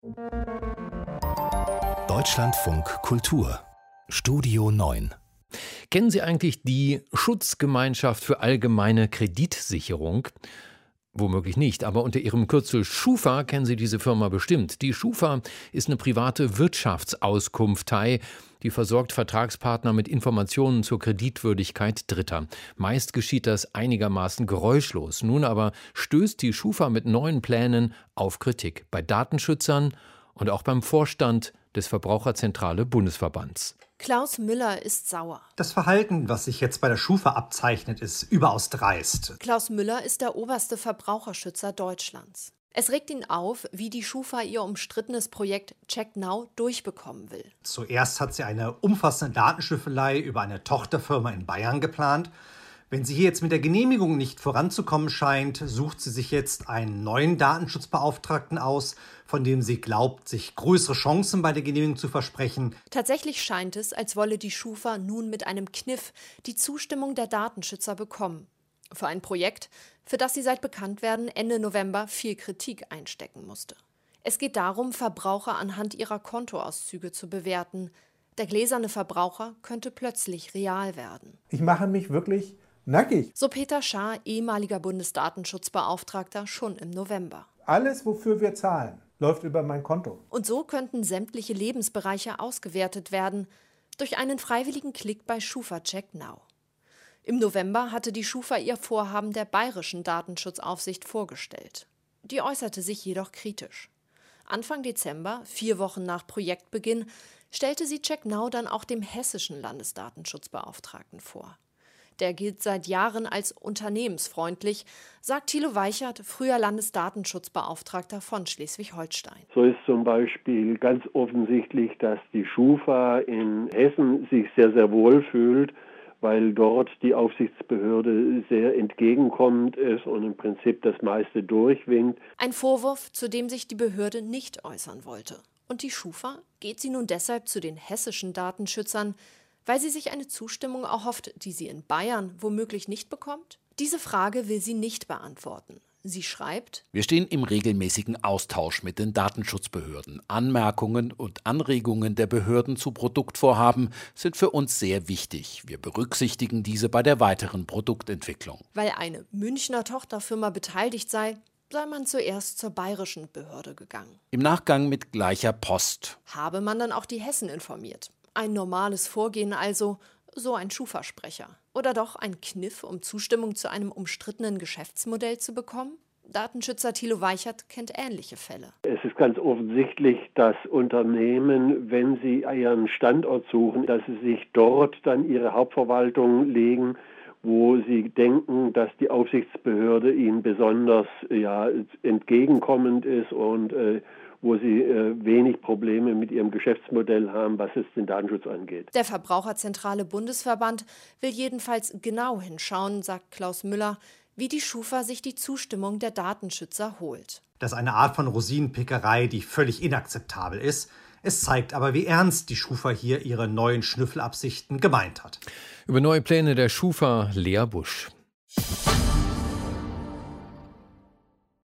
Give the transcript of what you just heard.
Deutschlandfunk Kultur Studio 9. Kennen Sie eigentlich die Schutzgemeinschaft für allgemeine Kreditsicherung? Womöglich nicht, aber unter ihrem Kürzel Schufa kennen Sie diese Firma bestimmt. Die Schufa ist eine private Wirtschaftsauskunftei, die versorgt Vertragspartner mit Informationen zur Kreditwürdigkeit Dritter. Meist geschieht das einigermaßen geräuschlos. Nun aber stößt die Schufa mit neuen Plänen auf Kritik bei Datenschützern und auch beim Vorstand des Verbraucherzentrale Bundesverbands. Klaus Müller ist sauer. Das Verhalten, was sich jetzt bei der Schufa abzeichnet, ist überaus dreist. Klaus Müller ist der oberste Verbraucherschützer Deutschlands. Es regt ihn auf, wie die Schufa ihr umstrittenes Projekt CheckNow durchbekommen will. Zuerst hat sie eine umfassende Datenschnüffelei über eine Tochterfirma in Bayern geplant. Wenn sie hier jetzt mit der Genehmigung nicht voranzukommen scheint, sucht sie sich jetzt einen neuen Datenschutzbeauftragten aus, von dem sie glaubt, sich größere Chancen bei der Genehmigung zu versprechen. Tatsächlich scheint es, als wolle die Schufa nun mit einem Kniff die Zustimmung der Datenschützer bekommen. Für ein Projekt, für das sie seit Bekanntwerden Ende November viel Kritik einstecken musste. Es geht darum, Verbraucher anhand ihrer Kontoauszüge zu bewerten. Der gläserne Verbraucher könnte plötzlich real werden. Ich mache mich wirklich nackig. So Peter Schaar, ehemaliger Bundesdatenschutzbeauftragter, schon im November. Alles, wofür wir zahlen, läuft über mein Konto. Und so könnten sämtliche Lebensbereiche ausgewertet werden durch einen freiwilligen Klick bei Schufa CheckNow. Im November hatte die Schufa ihr Vorhaben der bayerischen Datenschutzaufsicht vorgestellt. Die äußerte sich jedoch kritisch. Anfang Dezember, 4 Wochen nach Projektbeginn, stellte sie CheckNow dann auch dem hessischen Landesdatenschutzbeauftragten vor. Der gilt seit Jahren als unternehmensfreundlich, sagt Thilo Weichert, früher Landesdatenschutzbeauftragter von Schleswig-Holstein. So ist zum Beispiel ganz offensichtlich, dass die Schufa in Hessen sich sehr, sehr wohl fühlt, weil dort die Aufsichtsbehörde sehr entgegenkommend ist und im Prinzip das meiste durchwinkt. Ein Vorwurf, zu dem sich die Behörde nicht äußern wollte. Und die Schufa? Geht sie nun deshalb zu den hessischen Datenschützern, weil sie sich eine Zustimmung erhofft, die sie in Bayern womöglich nicht bekommt? Diese Frage will sie nicht beantworten. Sie schreibt: Wir stehen im regelmäßigen Austausch mit den Datenschutzbehörden. Anmerkungen und Anregungen der Behörden zu Produktvorhaben sind für uns sehr wichtig. Wir berücksichtigen diese bei der weiteren Produktentwicklung. Weil eine Münchner Tochterfirma beteiligt sei man zuerst zur bayerischen Behörde gegangen. Im Nachgang mit gleicher Post. Habe man dann auch die Hessen informiert. Ein normales Vorgehen also, so ein Schufa-Sprecher. Oder doch ein Kniff, um Zustimmung zu einem umstrittenen Geschäftsmodell zu bekommen? Datenschützer Thilo Weichert kennt ähnliche Fälle. Es ist ganz offensichtlich, dass Unternehmen, wenn sie ihren Standort suchen, dass sie sich dort dann ihre Hauptverwaltung legen, wo sie denken, dass die Aufsichtsbehörde ihnen besonders entgegenkommend ist und wo sie wenig Probleme mit ihrem Geschäftsmodell haben, was es den Datenschutz angeht. Der Verbraucherzentrale Bundesverband will jedenfalls genau hinschauen, sagt Klaus Müller, wie die Schufa sich die Zustimmung der Datenschützer holt. Das ist eine Art von Rosinenpickerei, die völlig inakzeptabel ist. Es zeigt aber, wie ernst die Schufa hier ihre neuen Schnüffelabsichten gemeint hat. Über neue Pläne der Schufa Lea Busch.